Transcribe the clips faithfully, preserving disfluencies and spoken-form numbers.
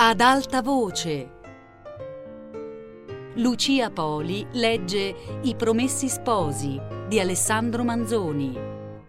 Ad alta voce. Lucia Poli legge I Promessi Sposi di Alessandro Manzoni.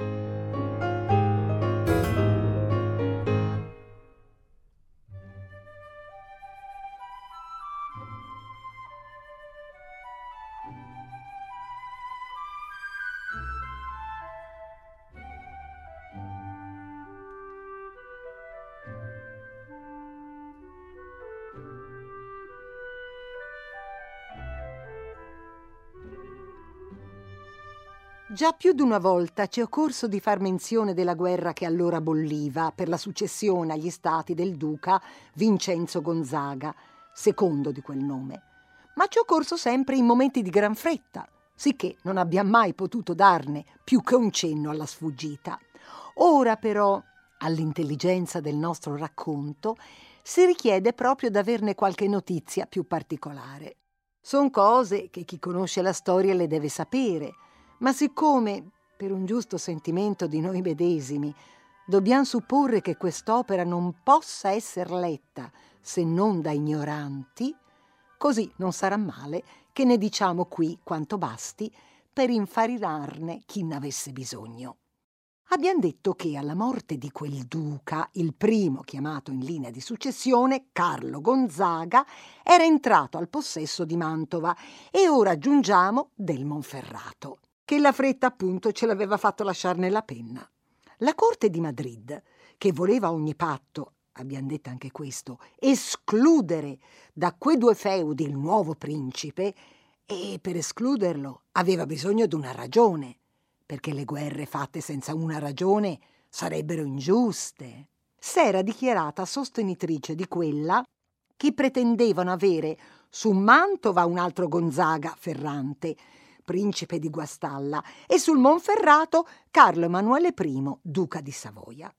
Già più di una volta ci è occorso di far menzione della guerra che allora bolliva per la successione agli stati del duca Vincenzo Gonzaga, secondo di quel nome. Ma ci è occorso sempre in momenti di gran fretta, sicché non abbiamo mai potuto darne più che un cenno alla sfuggita. Ora però, all'intelligenza del nostro racconto, si richiede proprio d'averne qualche notizia più particolare. Son cose che chi conosce la storia le deve sapere, ma siccome, per un giusto sentimento di noi medesimi, dobbiamo supporre che quest'opera non possa essere letta se non da ignoranti, così non sarà male che ne diciamo qui quanto basti per infarinarne chi n'avesse bisogno. Abbiamo detto che alla morte di quel duca, il primo chiamato in linea di successione, Carlo Gonzaga, era entrato al possesso di Mantova e ora aggiungiamo del Monferrato, che la fretta appunto ce l'aveva fatto lasciar nella penna. La corte di Madrid, che voleva a ogni patto, abbiamo detto anche questo, escludere da quei due feudi il nuovo principe, e per escluderlo aveva bisogno di una ragione, perché le guerre fatte senza una ragione sarebbero ingiuste. S'era dichiarata sostenitrice di quella che pretendevano avere su Mantova un altro Gonzaga Ferrante, principe di Guastalla, e sul Monferrato Carlo Emanuele I, duca di Savoia.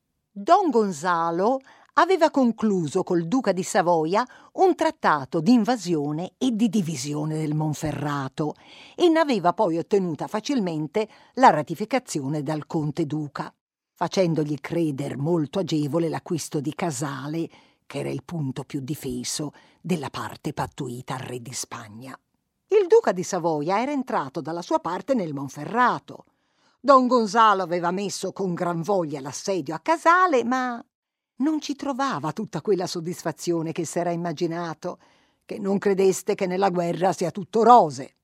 Don Gonzalo aveva concluso col duca di Savoia un trattato di invasione e di divisione del Monferrato e ne aveva poi ottenuta facilmente la ratificazione dal conte duca, facendogli creder molto agevole l'acquisto di Casale, che era il punto più difeso della parte pattuita al re di Spagna. Il duca di Savoia era entrato dalla sua parte nel Monferrato. Don Gonzalo aveva messo con gran voglia l'assedio a Casale, ma non ci trovava tutta quella soddisfazione che s'era immaginato, che non credeste che nella guerra sia tutto rose.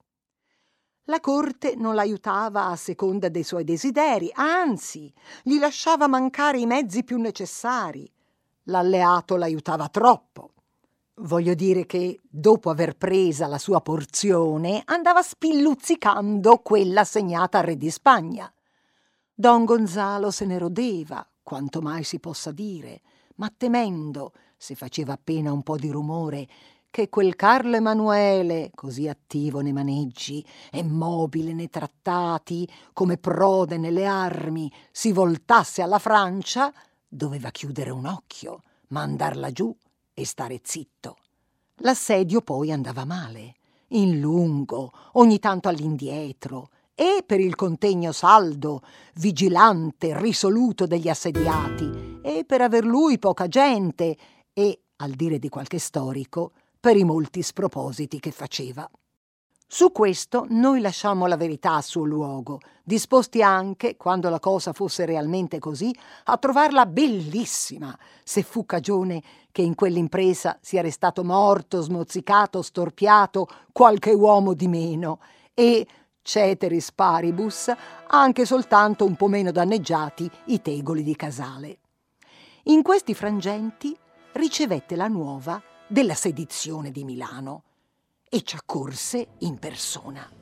La corte non l'aiutava a seconda dei suoi desideri, anzi, gli lasciava mancare i mezzi più necessari. L'alleato l'aiutava troppo. Voglio dire che, dopo aver presa la sua porzione, andava spilluzzicando quella assegnata al re di Spagna. Don Gonzalo se ne rodeva, quanto mai si possa dire, ma temendo, se faceva appena un po' di rumore, che quel Carlo Emanuele, così attivo nei maneggi e mobile nei trattati, come prode nelle armi, si voltasse alla Francia, doveva chiudere un occhio, mandarla giù e stare zitto. L'assedio poi andava male, in lungo, ogni tanto all'indietro, e per il contegno saldo, vigilante, risoluto degli assediati, e per aver lui poca gente, e, al dire di qualche storico, per i molti spropositi che faceva. Su questo noi lasciamo la verità a suo luogo, disposti anche, quando la cosa fosse realmente così, a trovarla bellissima, se fu cagione che in quell'impresa sia restato morto, smozzicato, storpiato qualche uomo di meno, e, ceteris paribus, anche soltanto un po' meno danneggiati i tegoli di Casale. In questi frangenti ricevette la nuova della sedizione di Milano e ci accorse in persona.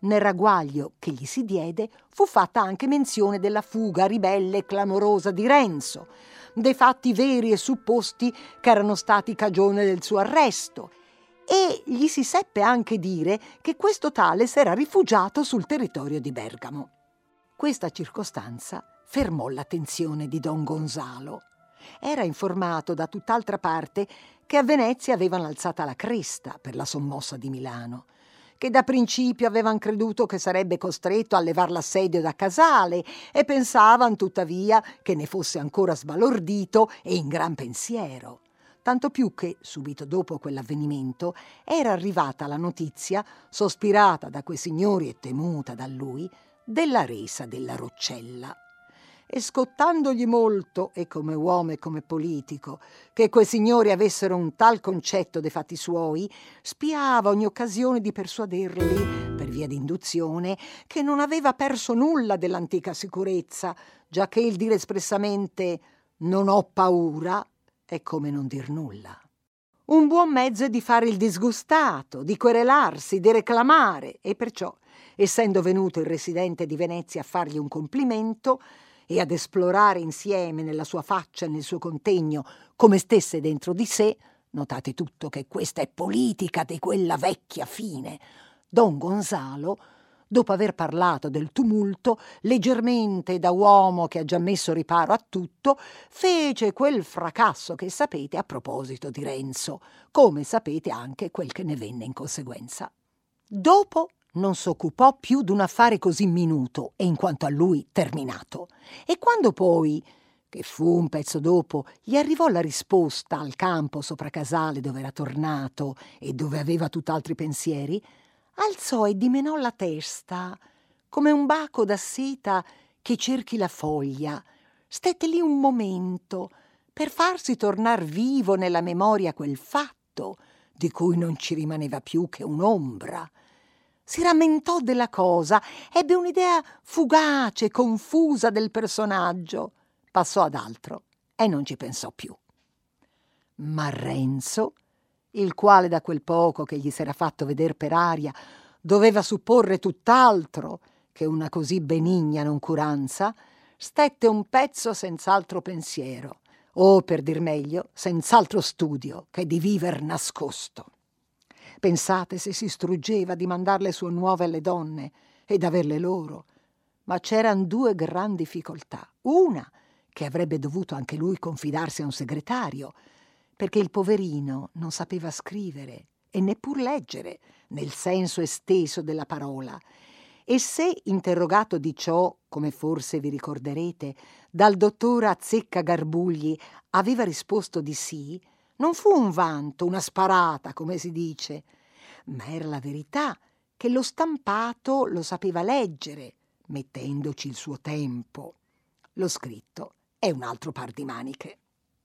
Nel ragguaglio che gli si diede fu fatta anche menzione della fuga ribelle e clamorosa di Renzo, dei fatti veri e supposti che erano stati cagione del suo arresto, e gli si seppe anche dire che questo tale s'era rifugiato sul territorio di Bergamo. Questa circostanza fermò l'attenzione di Don Gonzalo. Era informato da tutt'altra parte che a Venezia avevano alzata la cresta per la sommossa di Milano, che da principio avevano creduto che sarebbe costretto a levar l'assedio da Casale e pensavano tuttavia che ne fosse ancora sbalordito e in gran pensiero. Tanto più che, subito dopo quell'avvenimento, era arrivata la notizia, sospirata da quei signori e temuta da lui, della resa della Roccella. E scottandogli molto, e come uomo e come politico, che quei signori avessero un tal concetto dei fatti suoi, spiava ogni occasione di persuaderli, per via d'induzione, che non aveva perso nulla dell'antica sicurezza, giacché il dire espressamente «non ho paura» è come non dir nulla. Un buon mezzo è di fare il disgustato, di querelarsi, di reclamare, e perciò, essendo venuto il residente di Venezia a fargli un complimento e ad esplorare insieme nella sua faccia e nel suo contegno come stesse dentro di sé, notate tutto che questa è politica di quella vecchia fine, Don Gonzalo, dopo aver parlato del tumulto, leggermente da uomo che ha già messo riparo a tutto, fece quel fracasso che sapete a proposito di Renzo, come sapete anche quel che ne venne in conseguenza. Dopo non s'occupò più d'un affare così minuto e in quanto a lui terminato, e quando poi, che fu un pezzo dopo, gli arrivò la risposta al campo sopra Casale dove era tornato e dove aveva tutt'altri pensieri, alzò e dimenò la testa come un baco da seta che cerchi la foglia, stette lì un momento per farsi tornar vivo nella memoria quel fatto di cui non ci rimaneva più che un'ombra. Si rammentò della cosa, ebbe un'idea fugace, confusa del personaggio, passò ad altro e non ci pensò più. Ma Renzo, il quale da quel poco che gli s'era fatto veder per aria doveva supporre tutt'altro che una così benigna noncuranza, stette un pezzo senz'altro pensiero, o per dir meglio, senz'altro studio che di viver nascosto. Pensate se si struggeva di mandar le sue nuove alle donne ed averle loro, ma c'eran due gran difficoltà. Una, che avrebbe dovuto anche lui confidarsi a un segretario, perché il poverino non sapeva scrivere e neppur leggere nel senso esteso della parola, e se interrogato di ciò, come forse vi ricorderete, dal dottor Azzecca Garbugli aveva risposto di sì, non fu un vanto, una sparata, come si dice, ma era la verità che lo stampato lo sapeva leggere, mettendoci il suo tempo. Lo scritto è un altro par di maniche.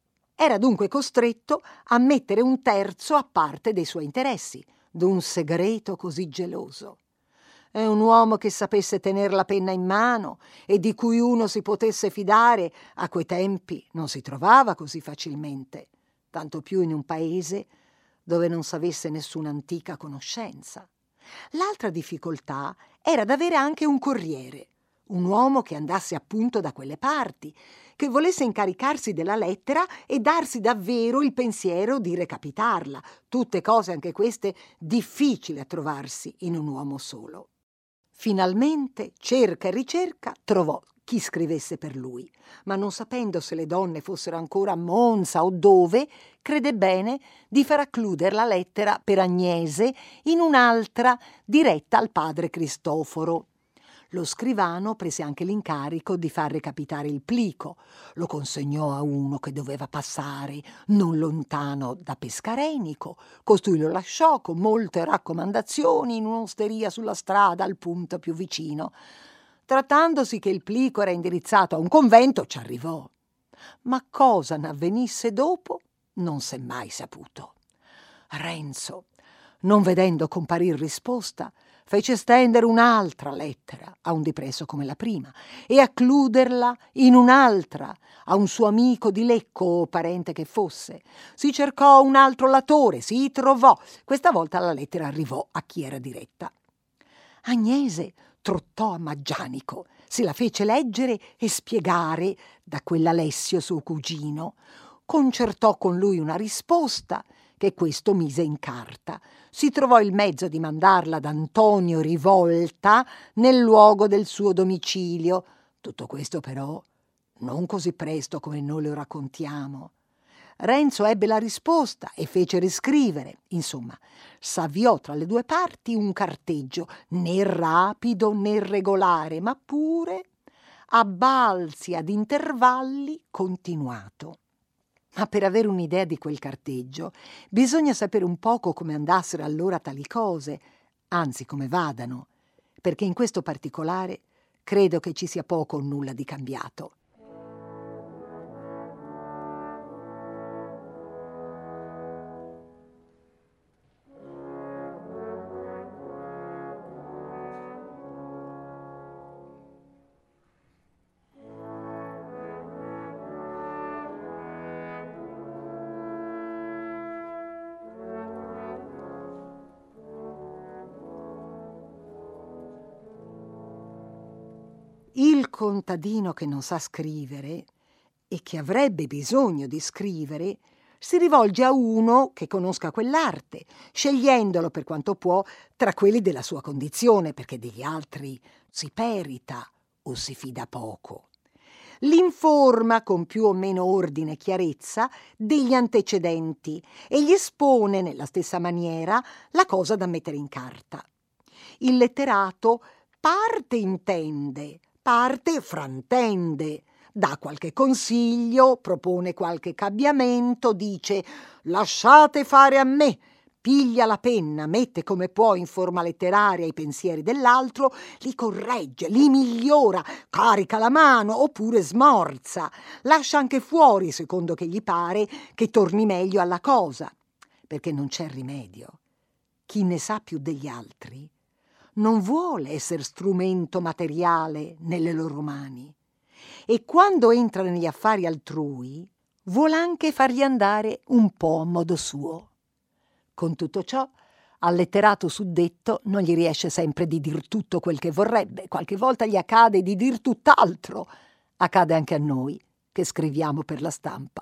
Era dunque costretto a mettere un terzo a parte dei suoi interessi, d'un segreto così geloso. È un uomo che sapesse tener la penna in mano e di cui uno si potesse fidare, a quei tempi non si trovava così facilmente, tanto più in un paese dove non s'avesse nessuna antica conoscenza. L'altra difficoltà era d'avere anche un corriere, un uomo che andasse appunto da quelle parti, che volesse incaricarsi della lettera e darsi davvero il pensiero di recapitarla, tutte cose anche queste difficili a trovarsi in un uomo solo. Finalmente, cerca e ricerca, trovò chi scrivesse per lui, ma non sapendo se le donne fossero ancora a Monza o dove, crede bene di far accludere la lettera per Agnese in un'altra diretta al padre Cristoforo. Lo scrivano prese anche l'incarico di far recapitare il plico, lo consegnò a uno che doveva passare non lontano da Pescarenico, costui lo lasciò con molte raccomandazioni in un'osteria sulla strada al punto più vicino. Trattandosi che il plico era indirizzato a un convento, ci arrivò. Ma cosa n'avvenisse dopo non s'è mai saputo. Renzo, non vedendo comparir risposta, fece stendere un'altra lettera a un dipresso come la prima e accluderla in un'altra a un suo amico di Lecco o parente che fosse. Si cercò un altro latore, si trovò. Questa volta la lettera arrivò a chi era diretta. Agnese trottò a Maggianico, se la fece leggere e spiegare da quell'Alessio suo cugino. Concertò con lui una risposta che questo mise in carta. Si trovò il mezzo di mandarla ad Antonio Rivolta nel luogo del suo domicilio. Tutto questo però non così presto come noi lo raccontiamo. Renzo ebbe la risposta e fece riscrivere. Insomma, s'avviò tra le due parti un carteggio, né rapido né regolare, ma pure a balzi ad intervalli continuato. Ma per avere un'idea di quel carteggio bisogna sapere un poco come andassero allora tali cose, anzi come vadano, perché in questo particolare credo che ci sia poco o nulla di cambiato. Il contadino che non sa scrivere e che avrebbe bisogno di scrivere si rivolge a uno che conosca quell'arte, scegliendolo per quanto può tra quelli della sua condizione, perché degli altri si perita o si fida poco. L'informa con più o meno ordine e chiarezza degli antecedenti e gli espone nella stessa maniera la cosa da mettere in carta. Il letterato parte intende, parte frantende, dà qualche consiglio, propone qualche cambiamento, dice «lasciate fare a me», piglia la penna, mette come può in forma letteraria i pensieri dell'altro, li corregge, li migliora, carica la mano oppure smorza, lascia anche fuori, secondo che gli pare, che torni meglio alla cosa, perché non c'è rimedio. Chi ne sa più degli altri non vuole essere strumento materiale nelle loro mani e quando entra negli affari altrui vuole anche fargli andare un po' a modo suo. Con tutto ciò, al letterato suddetto non gli riesce sempre di dir tutto quel che vorrebbe, qualche volta gli accade di dir tutt'altro. Accade anche a noi, che scriviamo per la stampa.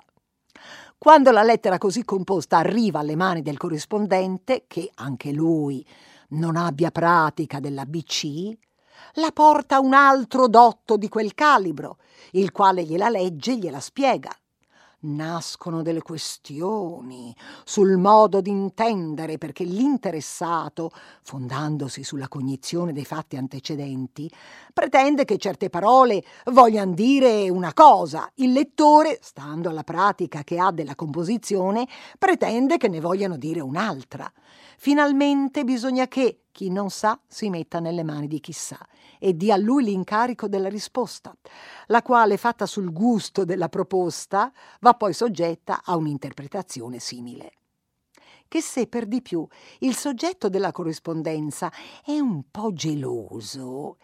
Quando la lettera così composta arriva alle mani del corrispondente, che anche lui non abbia pratica dell'A B C, la porta un altro dotto di quel calibro, il quale gliela legge e gliela spiega. Nascono delle questioni sul modo di intendere perché l'interessato, fondandosi sulla cognizione dei fatti antecedenti, pretende che certe parole vogliano dire una cosa. Il lettore, stando alla pratica che ha della composizione, pretende che ne vogliano dire un'altra. Finalmente bisogna che chi non sa si metta nelle mani di chi sa e dia a lui l'incarico della risposta, la quale, fatta sul gusto della proposta, va poi soggetta a un'interpretazione simile. Che se per di più il soggetto della corrispondenza è un po' geloso,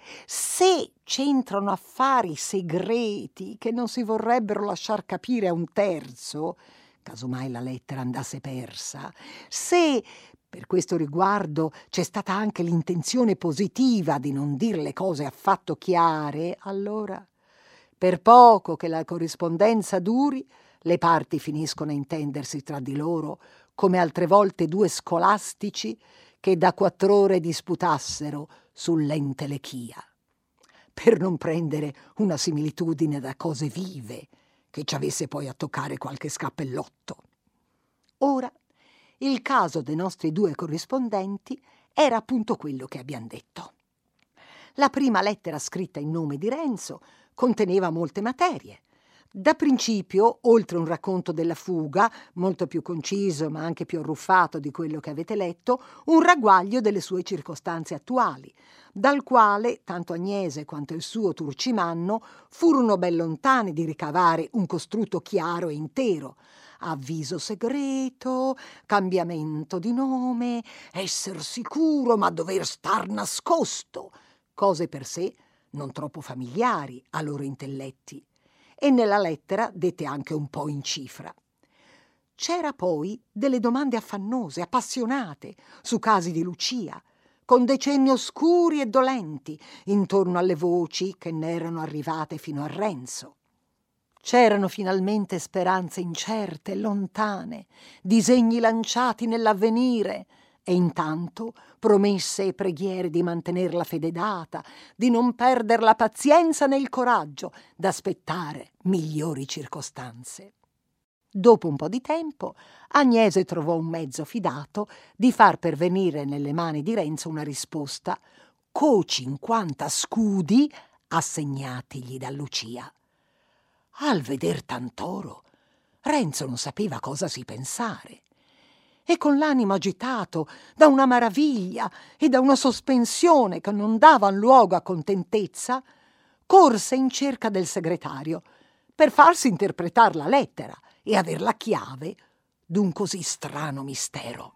se c'entrano affari segreti che non si vorrebbero lasciar capire a un terzo, casomai la lettera andasse persa, se per questo riguardo c'è stata anche l'intenzione positiva di non dir le cose affatto chiare, allora, per poco che la corrispondenza duri, le parti finiscono a intendersi tra di loro come altre volte due scolastici che da quattr'ore disputassero sull'entelechia. Per non prendere una similitudine da cose vive, che ci avesse poi a toccare qualche scappellotto. Ora, il caso dei nostri due corrispondenti era appunto quello che abbiamo detto. La prima lettera scritta in nome di Renzo conteneva molte materie. Da principio, oltre un racconto della fuga, molto più conciso ma anche più arruffato di quello che avete letto, un ragguaglio delle sue circostanze attuali, dal quale tanto Agnese quanto il suo Turcimanno furono ben lontani di ricavare un costrutto chiaro e intero. Avviso segreto, cambiamento di nome, esser sicuro ma dover star nascosto, cose per sé non troppo familiari a loro intelletti, e nella lettera dette anche un po' in cifra. C'era poi delle domande affannose, appassionate, su casi di Lucia, con decenni oscuri e dolenti, intorno alle voci che ne erano arrivate fino a Renzo. C'erano finalmente speranze incerte, lontane, disegni lanciati nell'avvenire, e intanto promesse e preghiere di mantener la fede data, di non perdere la pazienza né il coraggio, d'aspettare migliori circostanze. Dopo un po' di tempo, Agnese trovò un mezzo fidato di far pervenire nelle mani di Renzo una risposta co cinquanta scudi assegnatigli da Lucia. Al veder tant'oro, Renzo non sapeva cosa si pensare e con l'animo agitato da una maraviglia e da una sospensione che non davan luogo a contentezza, corse in cerca del segretario per farsi interpretar la lettera e aver la chiave d'un così strano mistero.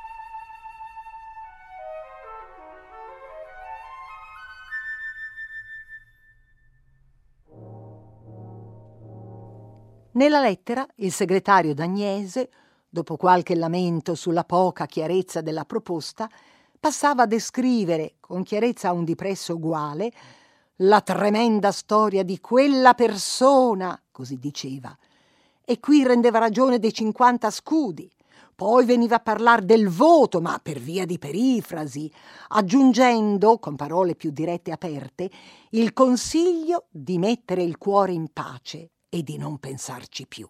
Nella lettera il segretario d'Agnese, dopo qualche lamento sulla poca chiarezza della proposta, passava a descrivere, con chiarezza a un dipresso uguale, la tremenda storia di quella persona, così diceva, e qui rendeva ragione dei cinquanta scudi. Poi veniva a parlar del voto, ma per via di perifrasi, aggiungendo, con parole più dirette e aperte, il consiglio di mettere il cuore in pace e di non pensarci più.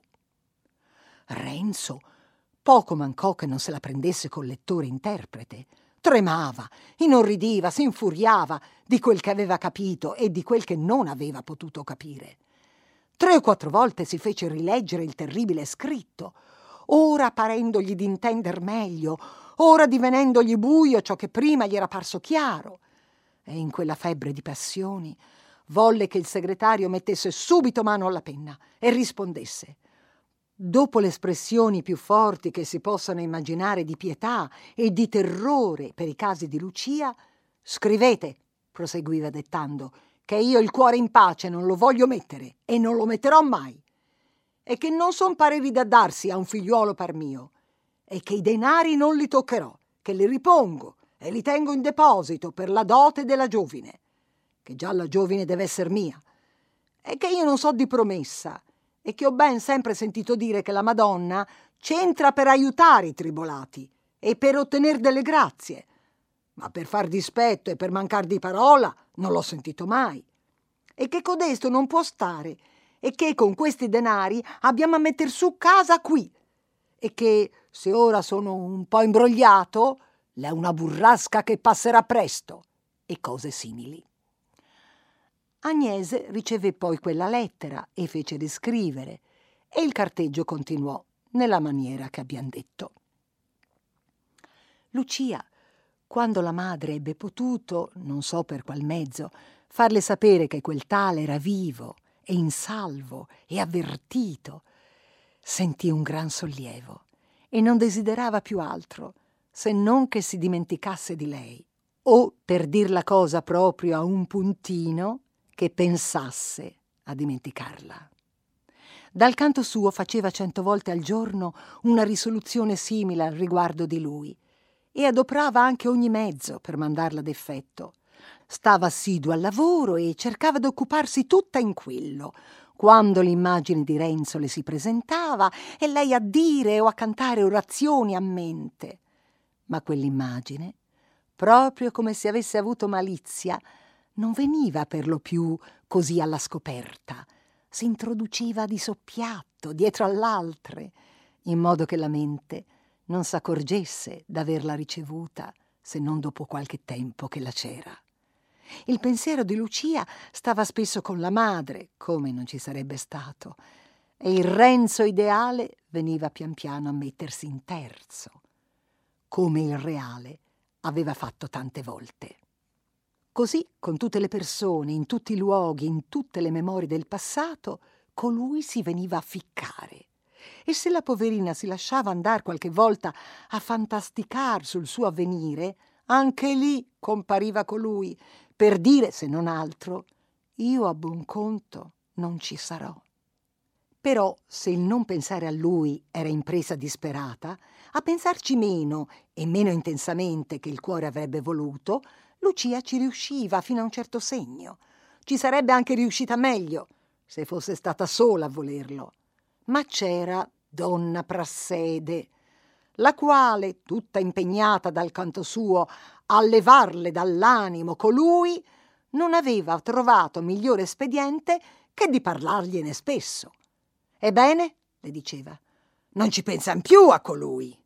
Renzo poco mancò che non se la prendesse col lettore interprete. Tremava, inorridiva, si infuriava di quel che aveva capito e di quel che non aveva potuto capire. Tre o quattro volte si fece rileggere il terribile scritto, ora parendogli d'intender meglio, ora divenendogli buio ciò che prima gli era parso chiaro. E in quella febbre di passioni volle che il segretario mettesse subito mano alla penna e rispondesse. Dopo le espressioni più forti che si possano immaginare di pietà e di terrore per i casi di Lucia, scrivete, proseguiva dettando, che io il cuore in pace non lo voglio mettere e non lo metterò mai, e che non son pareri da darsi a un figliuolo par mio, e che i denari non li toccherò, che li ripongo e li tengo in deposito per la dote della giovine, che già la giovine deve esser mia, e che io non so di promessa, e che ho ben sempre sentito dire che la Madonna c'entra per aiutare i tribolati e per ottener delle grazie, ma per far dispetto e per mancar di parola non l'ho sentito mai, e che codesto non può stare e che con questi denari abbiamo a metter su casa qui, e che se ora sono un po' imbrogliato l'è una burrasca che passerà presto, e cose simili. Agnese riceve poi quella lettera e fece riscrivere, e il carteggio continuò nella maniera che abbiam detto. Lucia, quando la madre ebbe potuto, non so per qual mezzo, farle sapere che quel tale era vivo e in salvo e avvertito, sentì un gran sollievo e non desiderava più altro se non che si dimenticasse di lei, o, per dir la cosa proprio a un puntino, che pensasse a dimenticarla. Dal canto suo faceva cento volte al giorno una risoluzione simile al riguardo di lui e adoprava anche ogni mezzo per mandarla ad effetto. Stava assiduo al lavoro e cercava d'occuparsi tutta in quello, quando l'immagine di Renzo le si presentava e lei a dire o a cantare orazioni a mente. Ma quell'immagine, proprio come se avesse avuto malizia, non veniva per lo più così alla scoperta, si introduceva di soppiatto dietro all'altre, in modo che la mente non s'accorgesse d'averla ricevuta se non dopo qualche tempo che la c'era. Il pensiero di Lucia stava spesso con la madre, come non ci sarebbe stato, e il Renzo ideale veniva pian piano a mettersi in terzo, come il reale aveva fatto tante volte. Così, con tutte le persone, in tutti i luoghi, in tutte le memorie del passato, colui si veniva a ficcare. E se la poverina si lasciava andar qualche volta a fantasticar sul suo avvenire, anche lì compariva colui, per dire, se non altro, io a buon conto non ci sarò. Però, se il non pensare a lui era impresa disperata, a pensarci meno e meno intensamente che il cuore avrebbe voluto, Lucia ci riusciva fino a un certo segno. Ci sarebbe anche riuscita meglio se fosse stata sola a volerlo. Ma c'era donna Prassede, la quale, tutta impegnata dal canto suo a levarle dall'animo colui, non aveva trovato migliore espediente che di parlargliene spesso. «Ebbene», le diceva, «non ci pensan più a colui».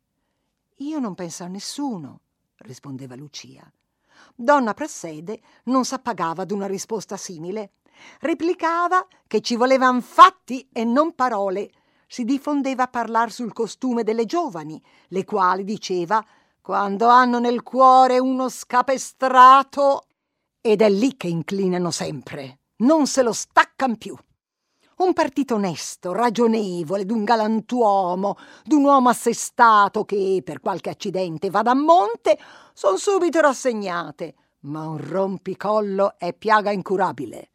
«Io non penso a nessuno», rispondeva Lucia. Donna Prassede non s'appagava d'una risposta simile. Replicava che ci volevan fatti e non parole. Si diffondeva a parlar sul costume delle giovani, le quali, diceva, quando hanno nel cuore uno scapestrato, ed è lì che inclinano sempre, non se lo staccan più. Un partito onesto, ragionevole, d'un galantuomo, d'un uomo assestato che, per qualche accidente, vada a monte, son subito rassegnate, ma un rompicollo è piaga incurabile.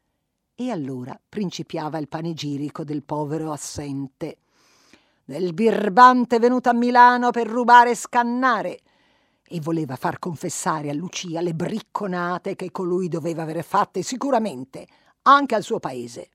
E allora principiava il panegirico del povero assente. Del birbante venuto a Milano per rubare e scannare, e voleva far confessare a Lucia le bricconate che colui doveva aver fatte sicuramente anche al suo paese.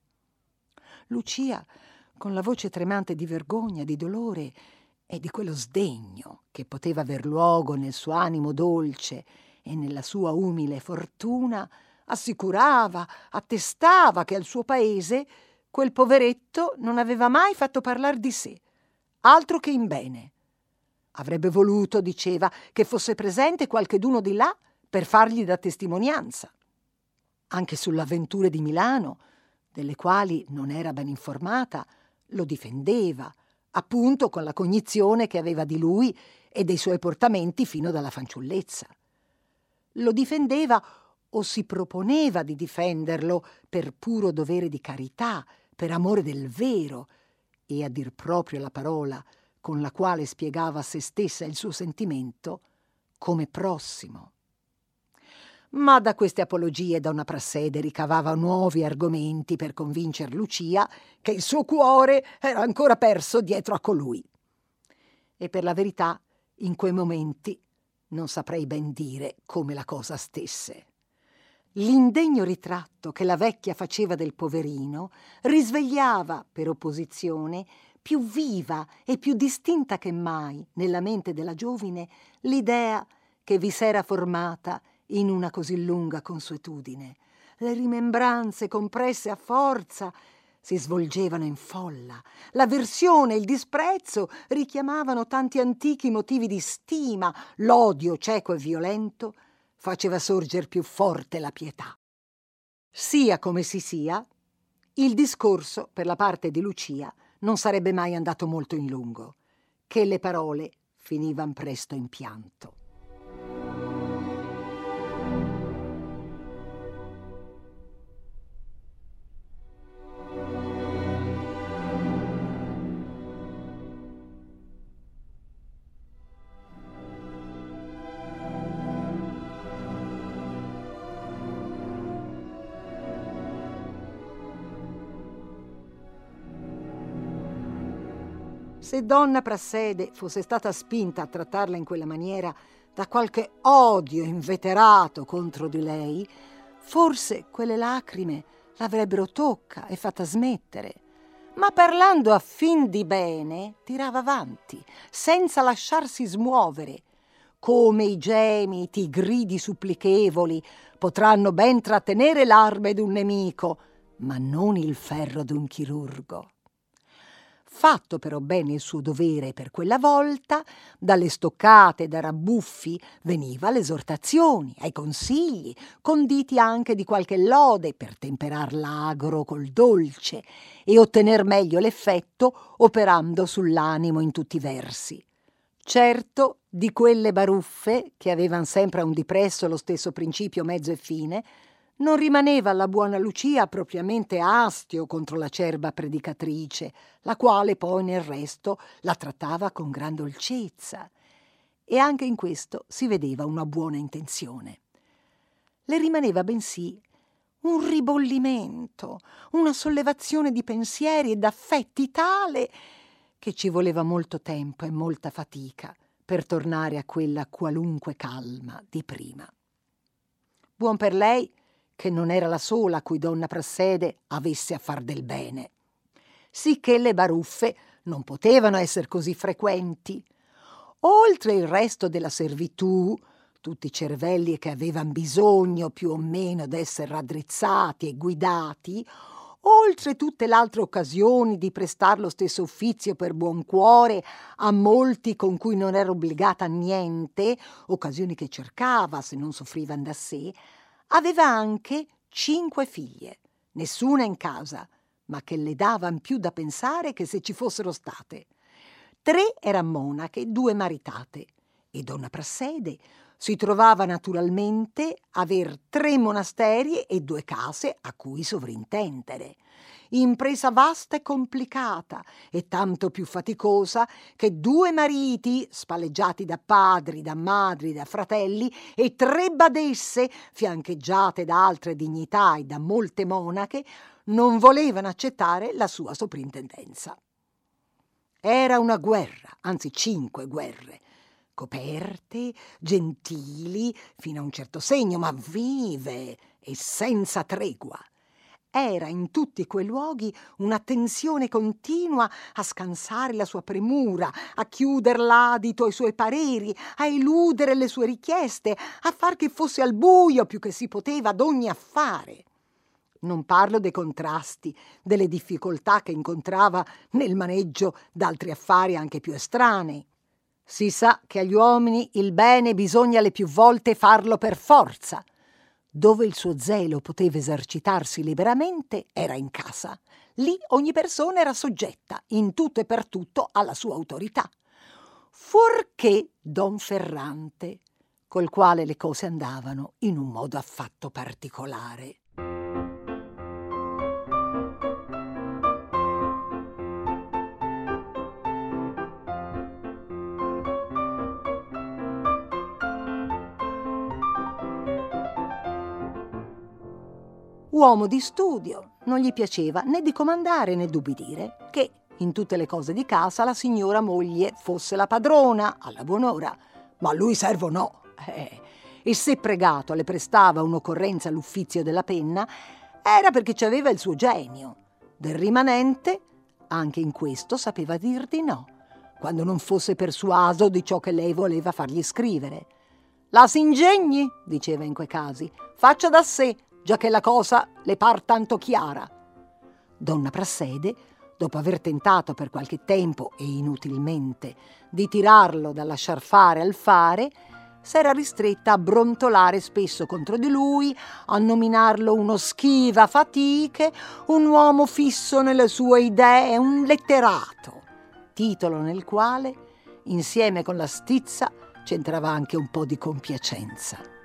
Lucia, con la voce tremante di vergogna, di dolore e di quello sdegno che poteva aver luogo nel suo animo dolce e nella sua umile fortuna, assicurava, attestava che al suo paese quel poveretto non aveva mai fatto parlar di sé, altro che in bene. Avrebbe voluto, diceva, che fosse presente qualcheduno di là per fargli da testimonianza. Anche sulle avventure di Milano, delle quali non era ben informata, lo difendeva, appunto con la cognizione che aveva di lui e dei suoi portamenti fino dalla fanciullezza. Lo difendeva o si proponeva di difenderlo per puro dovere di carità, per amore del vero, e a dir proprio la parola con la quale spiegava a se stessa il suo sentimento, come prossimo. Ma da queste apologie donna Prassede ricavava nuovi argomenti per convincer Lucia che il suo cuore era ancora perso dietro a colui. E per la verità, in quei momenti non saprei ben dire come la cosa stesse. L'indegno ritratto che la vecchia faceva del poverino risvegliava, per opposizione, più viva e più distinta che mai nella mente della giovine l'idea che vi s'era formata in una così lunga consuetudine. Le rimembranze compresse a forza si svolgevano in folla. L'avversione e il disprezzo richiamavano tanti antichi motivi di stima. L'odio cieco e violento faceva sorger più forte la pietà. Sia come si sia, il discorso, per la parte di Lucia, non sarebbe mai andato molto in lungo, che le parole finivan presto in pianto. Se donna Prassede fosse stata spinta a trattarla in quella maniera da qualche odio inveterato contro di lei, forse quelle lacrime l'avrebbero tocca e fatta smettere. Ma parlando a fin di bene, tirava avanti, senza lasciarsi smuovere. Come i gemiti, i gridi supplichevoli potranno ben trattenere l'arme d'un nemico, ma non il ferro d'un chirurgo. Fatto però bene il suo dovere per quella volta, dalle stoccate e dai rabbuffi veniva le esortazioni, ai consigli, conditi anche di qualche lode per temperar l'agro col dolce e ottener meglio l'effetto operando sull'animo in tutti i versi. Certo, di quelle baruffe, che avevan sempre a un dipresso lo stesso principio, mezzo e fine, non rimaneva alla buona Lucia propriamente astio contro l'acerba predicatrice, la quale poi nel resto la trattava con gran dolcezza. E anche in questo si vedeva una buona intenzione. Le rimaneva bensì un ribollimento, una sollevazione di pensieri e d'affetti tale che ci voleva molto tempo e molta fatica per tornare a quella qualunque calma di prima. Buon per lei che non era la sola a cui donna Prassede avesse a far del bene, sicché le baruffe non potevano essere così frequenti. Oltre il resto della servitù, tutti i cervelli che avevano bisogno più o meno d'essere raddrizzati e guidati, oltre tutte le altre occasioni di prestar lo stesso uffizio per buon cuore a molti con cui non era obbligata a niente, occasioni che cercava se non soffrivan da sé, aveva anche cinque figlie, nessuna in casa, ma che le davan più da pensare che se ci fossero state. Tre eran monache, due maritate, e donna Prassede si trovava naturalmente aver tre monasteri e due case a cui sovrintendere. Impresa vasta e complicata e tanto più faticosa che due mariti, spalleggiati da padri, da madri, da fratelli, e tre badesse, fiancheggiate da altre dignità e da molte monache, non volevano accettare la sua soprintendenza. Era una guerra, anzi cinque guerre, coperte, gentili, fino a un certo segno, ma vive e senza tregua. Era in tutti quei luoghi una tensione continua a scansare la sua premura, a chiuder l'adito ai suoi pareri, a eludere le sue richieste, a far che fosse al buio più che si poteva ad ogni affare. Non parlo dei contrasti, delle difficoltà che incontrava nel maneggio d'altri affari anche più estranei. Si sa che agli uomini il bene bisogna le più volte farlo per forza. Dove il suo zelo poteva esercitarsi liberamente era in casa. Lì ogni persona era soggetta, in tutto e per tutto, alla sua autorità. Fuorché Don Ferrante, col quale le cose andavano in un modo affatto particolare. Uomo di studio, non gli piaceva né di comandare né d'ubbidire, che in tutte le cose di casa la signora moglie fosse la padrona, alla buon'ora, ma a lui servo no. Eh, e se pregato le prestava un'occorrenza all'uffizio della penna, era perché ci aveva il suo genio. Del rimanente, anche in questo sapeva dir di no, quando non fosse persuaso di ciò che lei voleva fargli scrivere. La s'ingegni, diceva in quei casi, faccia da sé, già che la cosa le par tanto chiara. Donna Prassede, dopo aver tentato per qualche tempo e inutilmente di tirarlo da lasciar fare al fare, s'era ristretta a brontolare spesso contro di lui, a nominarlo uno schiva fatiche, un uomo fisso nelle sue idee, un letterato, titolo nel quale, insieme con la stizza, c'entrava anche un po' di compiacenza.